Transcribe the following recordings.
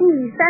第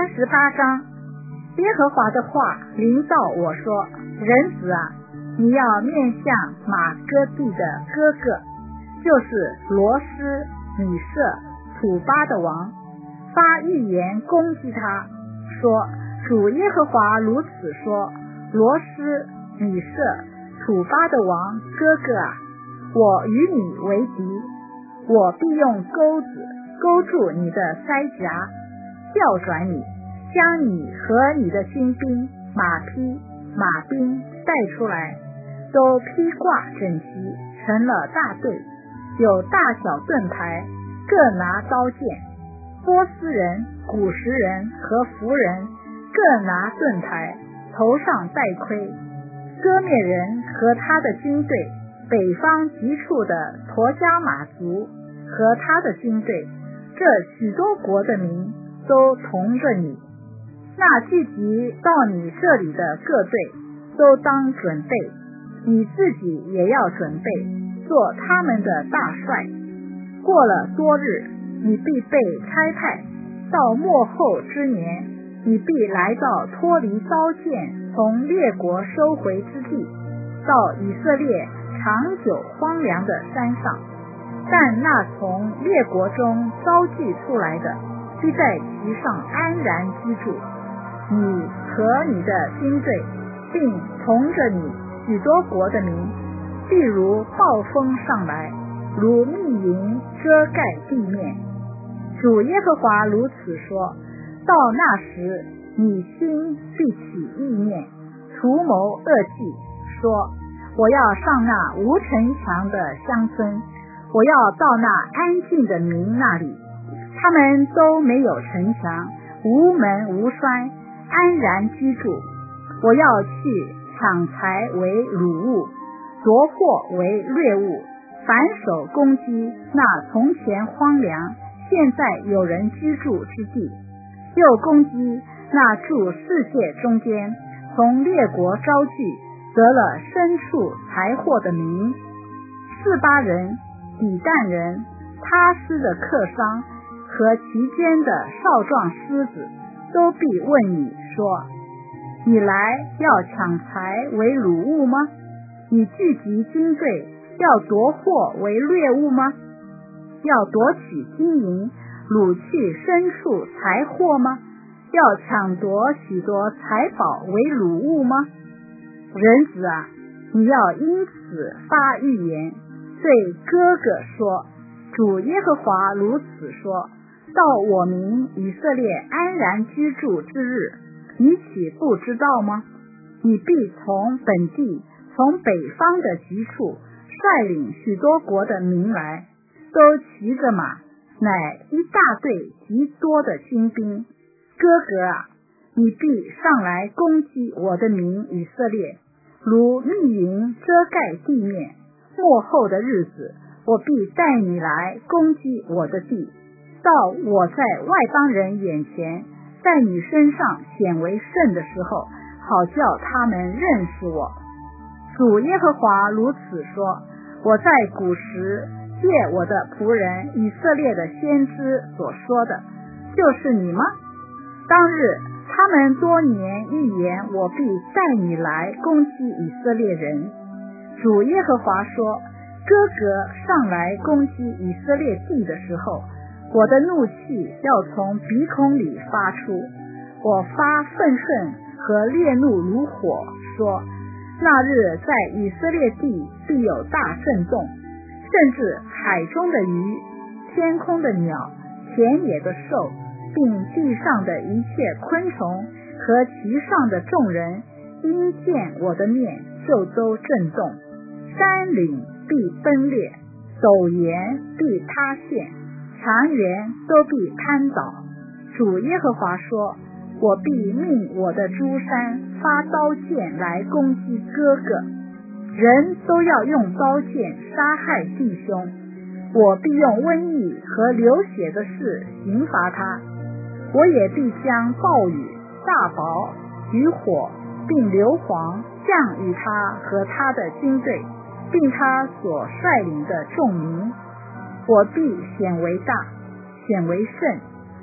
38章，耶和华的话临到我说：人子啊，你要面向马哥地的哥哥，就是罗斯、米色、土巴的王，发预言攻击他，说：主耶和华如此说，罗斯、米色、土巴的王哥哥啊，我与你为敌，我必用钩子勾住你的腮颊，调转你，将你和你的军兵、马匹、马兵带出来，都披挂整齐，成了大队，有大小盾牌，各拿刀剑。波斯人、古时人和弗人各拿盾牌，头上戴盔。哥灭人和他的军队，北方极处的陀迦马族和他的军队，这许多国的民都同着你。那聚集到你这里的各队都当准备，你自己也要准备，做他们的大帅。过了多日，你必被差派，到末后之年，你必来到脱离刀剑从列国收回之地，到以色列长久荒凉的山上。但那从列国中招聚出来的，必在其上安然居住。你和你的军队，并同着你许多国的民，必如暴风上来，如密云遮盖地面。主耶和华如此说，到那时，你心必起意念，图谋恶计，说：我要上那无城墙的乡村，我要到那安静的民那里，他们都没有城墙，无门无栓，安然居住。我要去抢财为掳物，夺货为掠物，反手攻击那从前荒凉现在有人居住之地，又攻击那住世界中间从列国招聚得了牲畜财货的民。示巴人、底但人、他施的客商和其间的少壮狮子，都必问你说：你来要抢财为掳物吗？你聚集军队要夺货为掠物吗？要夺取金银，掳去牲畜财货吗？要抢夺许多财宝为掳物吗？人子啊，你要因此发预言，对哥哥说：主耶和华如此说，到我民以色列安然居住之日，你岂不知道吗？你必从本地，从北方的极处率领许多国的民来，都骑着马，乃一大队极多的军兵。哥哥啊，你必上来攻击我的民以色列，如密云遮盖地面。末后的日子，我必带你来攻击我的地，到我在外邦人眼前，在你身上显为圣的时候，好叫他们认识我。主耶和华如此说，我在古时借我的仆人以色列的先知所说的，就是你吗？当日他们多年预言，我必带你来攻击以色列人。主耶和华说，哥哥上来攻击以色列地的时候，我的怒气要从鼻孔里发出，我发愤恨和烈怒如火，说：那日在以色列地必有大震动，甚至海中的鱼、天空的鸟、田野的兽，并地上的一切昆虫和其上的众人，因见我的面就都震动。山岭必崩裂，陡岩必塌陷，长原都必瘫倒。主耶和华说，我必命我的诸山发刀剑来攻击哥哥，人都要用刀剑杀害弟兄，我必用瘟疫和流血的事刑罚他。我也必将暴雨、大雹、雨火并硫磺降于他和他的军队，并他所率领的众民。我必显为大，显为圣，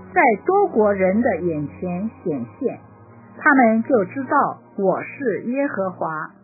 在多国人的眼前显现，他们就知道我是耶和华。